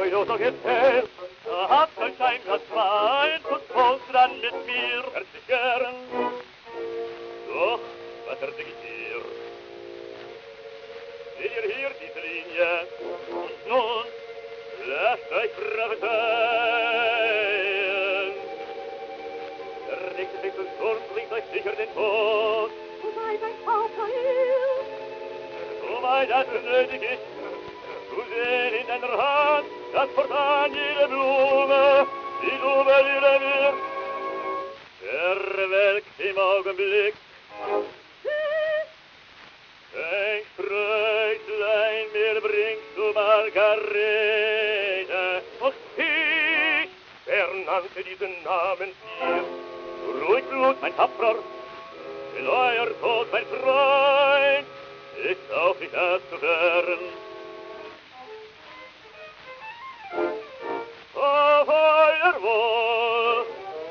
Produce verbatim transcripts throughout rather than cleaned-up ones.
euch auch so gefällt. Habt euch ein Glas Wein und Prost dann mit mir. Herzlich gern. Doch, was erzähl ich dir? Seht ihr hier diese Linie? Und nun, lasst euch prophezeien. Der nächste Wechselsturm bringt euch sicher den Tod. Du seid ein Pauperil. Soweit das nötig ist, zu sehen in deiner Hand, dass fortan jede Blume, die du verlieren wirst, verwelkt im Augenblick. Ein Spröchlein, mir bringst du Margarete. Und ich, wer nannte diesen Namen dir? Ruhig Blut, mein Tapferer, in euer Tod, mein Freund, ist auch nicht auszuwehren. Auf euer Wohl!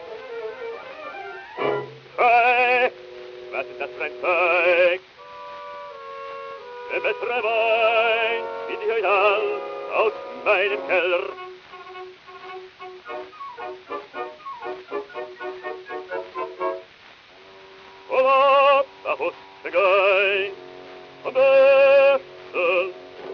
Hey, was ist das für ein Zeug? Der bessere Wein, bitte ich euch all aus meinem Keller. Oh, da wusste Gein, am besten.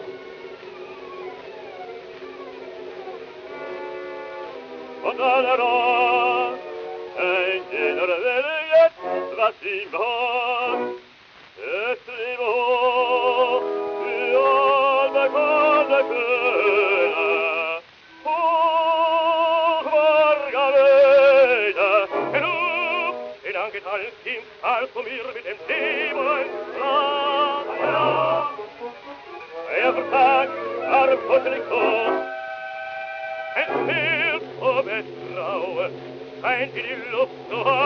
Und alle Rat, ein jener Welle jetzt, was ihm hat. Es lebe hoch, die allbekannte Schöne. Hoch, Margarete, genug, den angeteilten Kind, als du mir mit dem Leben sprach. Ja, er versagt, arm kuschelig tot. Ein Schild, o Betraue, scheint in die Luft zu haben.